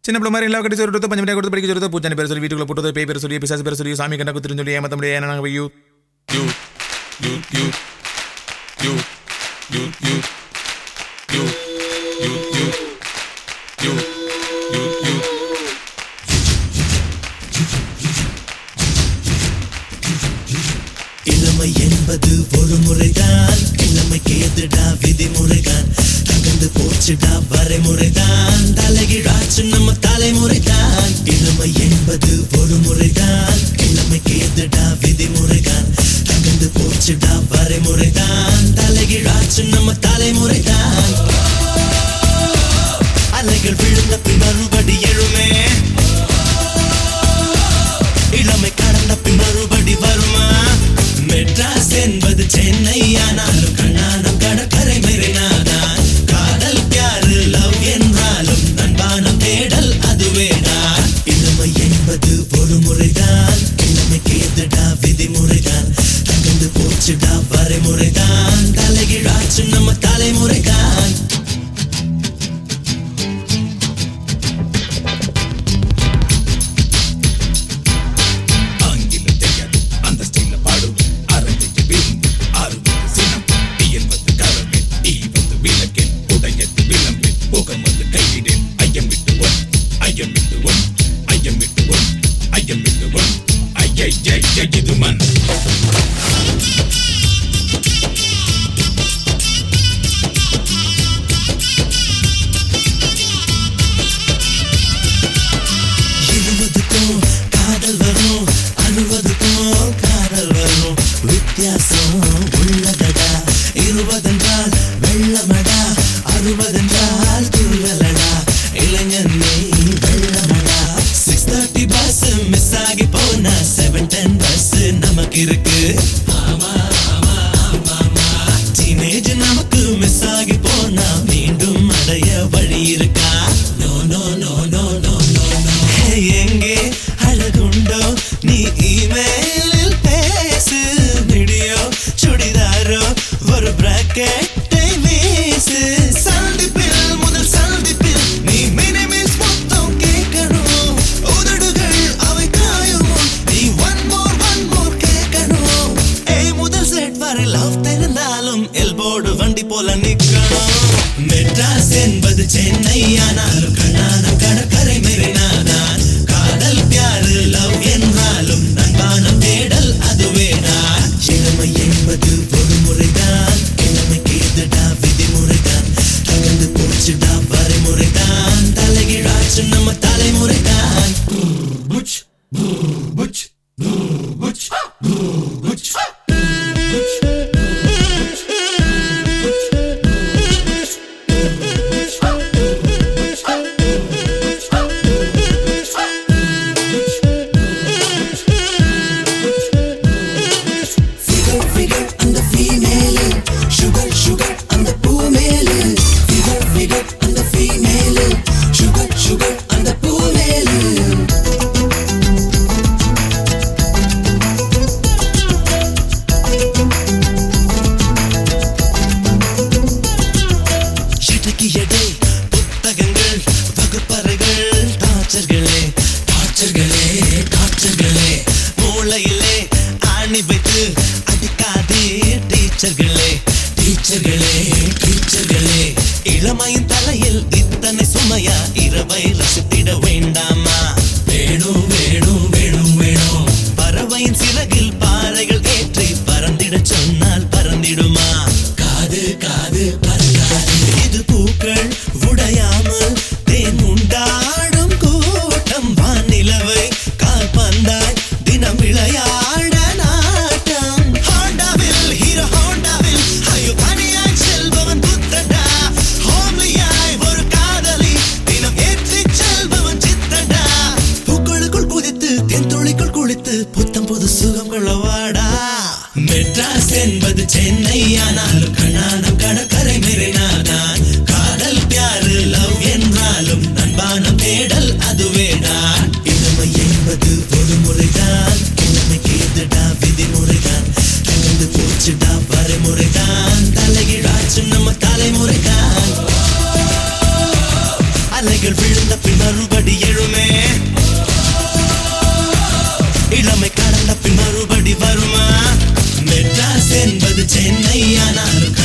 சின்ன பிள்ளை மாதிரி எல்லாம் கட்டி சொல்லிட்டு பஞ்சு மிட்டாய் கொடுத்து படிக்க சொல்லிட்டு பூச்சாண்டி பேர் சொல்லி வீட்டுக்குள்ள போட்டு பேய் பேர் சொல்லி பிசாசு பேர் சொல்லி சாமி கண்ணா குத்துருன்னு சொல்லி ஏமாத்த முடியாது. நாங்கள் you you you you you you you you you you you you you இளமை என்பது ஒரு முறைதான், இளமைக்கு எதிரா விதிமுறைதான், தகந்து போச்சுடா வரைமுறைதான், தலைகீழாச்சு நம்ம தலைமுறைதான். இளமை என்பது ஒரு முறைதான், இளமைக்கு எதிரா விதிமுறைதான், தகந்து போச்சுடா வரைமுறைதான், தலைகீழாச்சு நம்ம தலைமுறைதான். அலைகள் விழுந்த பின் மறுபடி எழுமே, இளமை கடந்த பின் மறுபடி வருமா? மெட்ராஸ் என்பது சென்னை ஆனாலும் கண்ணானம் கடற்கரை மெரினாதான். காதல் பியாரு லவ் என்றாலும் நண்பானம் தேடல் அதுவேதான். இளமை என்பது ஒரு முறைதான், இளமைக்கு எதிரா விதிமுறைதான், தகுந்து போச்சுடா வரைமுறைதான், தலைகீழாச்சு நம்ம தலைமுறைதான். வித்தியாசம் உள்ளதடா, 20 என்றால் வெள்ளமடா, 60 என்றால் துள்ளலடா, இளைஞன் நீ வெள்ளமடா. 6:30 பஸ் மிஸ் ஆகி போனா 7:10 பஸ் நமக்கு இருக்கு. டீனேஜ் நமக்கு மிஸ் ஆகி போனா மீண்டும் அடைய வழி இருக்கா? No no no no no no no. எங்கே அழகுண்டோ நீ இமெயிலில் பேசு, வீடியோ சுடிதாரோ ஒரு பிராக்கெட்டை வீசு. சந்திப்பில் முதல் சந்திப்பில் நீ மினிமிஸ் மொத்தம் கேட்கணும், உதடுகள் அவை காயுமோ நீ ஒன் மோர் கேட்கணும். முதல் செட் வரை லவ் தெரிந்தாலும் எல்போர்டு வண்டி போல நிக்கணும். மெட்ராஸ் என்பது சென்னை ஆனாலும் கண்ணானம் கடற்கரை மெரினாதான். காதல் பியாரு லவ் என்றாலும் நண்பானம் தேடல் அதுவேதான். இளமை என்பது ஒரு முறைதான், இளமைக்கு எதிரா விதிமுறைதான், தகுந்து போச்சுடா வரைமுறைதான், தலைகீழாச்சு நம்ம தலைமுறைதான். புச் புச் புச் புச். Sugar, அந்த பின் மறுபடி வருமா மெட்ராஸ் என்பது சென்னை ஆனாலும்